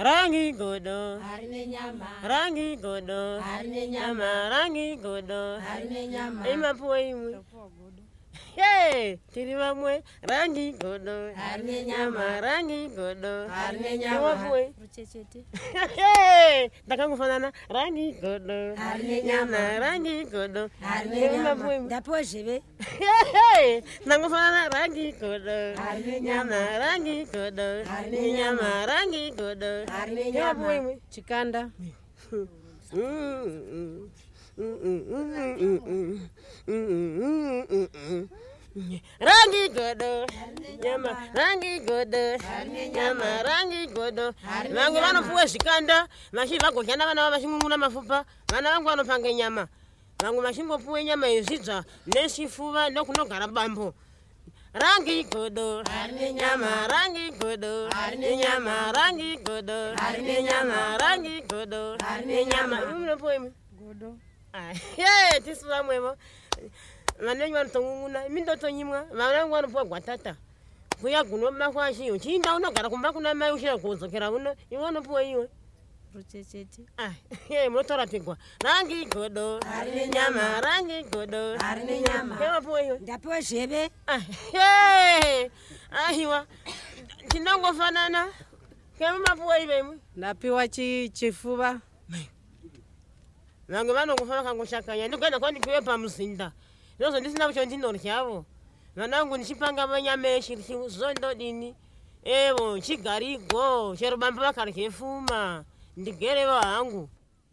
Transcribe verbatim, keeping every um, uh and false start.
rangi godo, harine nyama, rangi godo, harine nyama nyama, rangi godo, harine nyama, ima poimwe. Hey, tiriwa mwe rangi godo, harine nyama nyama, rangi godo, harine ima nyama, poe. ruchechete, Hey, takangu fanana rangi godo, harine nyama, rangi godo, harine ima nyama, poimwe. dapo jebe, Hey, nangu fanana rangi godo, harine nyama nyama, rangi godo, harine nyama nyama, rangi godo, harine ima nyama, poimwe. chikanda, rangi godo, nyama rangi godo, nyama rangi godo. Vangu vanopuwe zvikanda, vachi vagodyana vana vachimumuna mafupa, vana vangu vanopanga nyama. Vangu vachimbopuwe nyama yezvidza nechifuva nekunogara bambo. Rangi godo, nyama rangi godo, nyama rangi godo, nyama rangi godo, nyama imunopuwe imi. godo, Ye, tisura mwevo. Vanenyu vanotongunguna, mindotonyimwa, vanangu vanopuwa gwatata. Kuya kuno makwashi, uchinda unogara kumba kuna mai ushira kudzokera uno, iwe unopuwa iwe. ruchechete, Ah, ye, munotorapigwa. Rangi godo, harine nyama nyama, rangi godo, harine nyama, kewapuwa iwe. dapo jebe, Ah, ye, ahiwa, tinongofanana. Kemumapuwa iwe imwe. napiwa chi chifuva, Vangu vanongofana kangoshakanya, ndikuenda kwandipiwe pamuzinda. Ndozo ndisina kucho ndinoryavo. Vanangu ndichipanga vanyama eshirisi zondo dini. Evo, chigarigo, chero bamba vakarye fuma. Ndigere vangu.